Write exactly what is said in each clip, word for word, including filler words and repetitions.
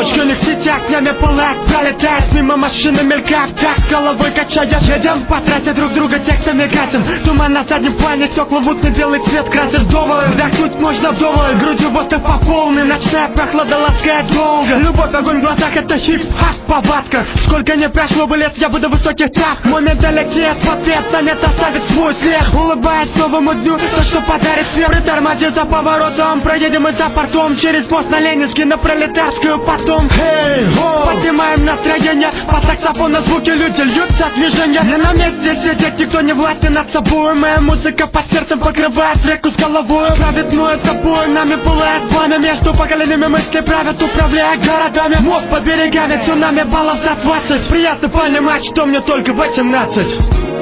Девочки, у них в сетях днями пылает, пролетает мимо машины, мелькает, так головой качая. Едем по трассе, друг друга текстами гасим. Туман на заднем плане, стекла мутный белый цвет красит вдоволь. Вдохнуть можно вдоволь, грудью воздух по полной. Ночная прохлада ласкает долго. Любовь, огонь в глазах, это хип-хап в повадках. Сколько не прошло бы лет, я буду высоких трав. Мой менталитет в ответ на нет оставит свой след. Улыбаясь новому дню, то, что подарит свет. Притормози за поворотом, проедем и за портом. Через мост на Ленинский, на Пролетарскую потом. Hey, ho! Поднимаем настроение, по саксофону звуки люди льются от движения. Не на месте сидеть, никто не властен над собой. Моя музыка по сердцам покрывает реку с головой. Правит мною собой, нами пылает пламя. Между поколениями мысли правят, управляя городами. Мост под берегами, цунами баллов за двадцать. Приятно понимать, что мне только восемнадцать.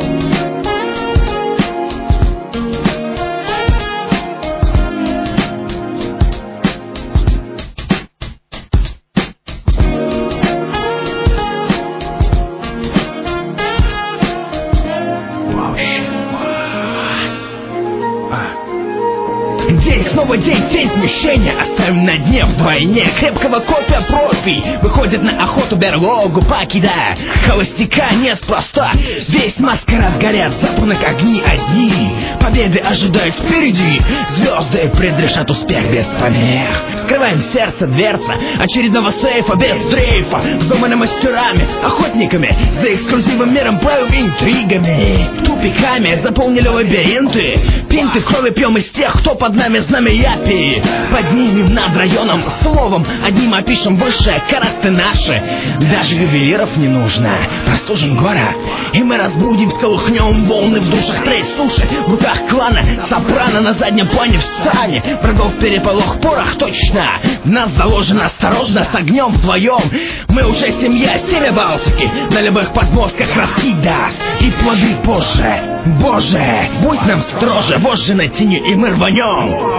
День, снова день, тень смущения. Оставим на дне вдвойне крепкого кофе профи. Выходит на охоту, берлогу покидая. Холостяка неспроста. Весь маскарад горят, запонок огни одни. Победы ожидают впереди. Звезды предрешат успех без помех. Скрываем сердце дверца очередного сейфа без дрейфа. Вздуманы мастерами, охотниками. За эксклюзивным миром правил интригами. Тупиками заполнили лабиринты. Пинты крови пьем из тех, кто под нами знамя япи. Поднимем над районом словом одним опишем высшие караты наши. Даже ювелиров не нужно. Простужим город, и мы разбудим, сколыхнем волны в душах треть суши. В руках клана сопрано, на заднем плане в стане. Врагов переполох порох точно. В нас заложено осторожно, с огнем вдвоем. Мы уже семья, семя Балтики. На любых подмостках раскидаст. И плоды Боже, Боже, будь нам строже. Вожжи на тенью, и мы рванем.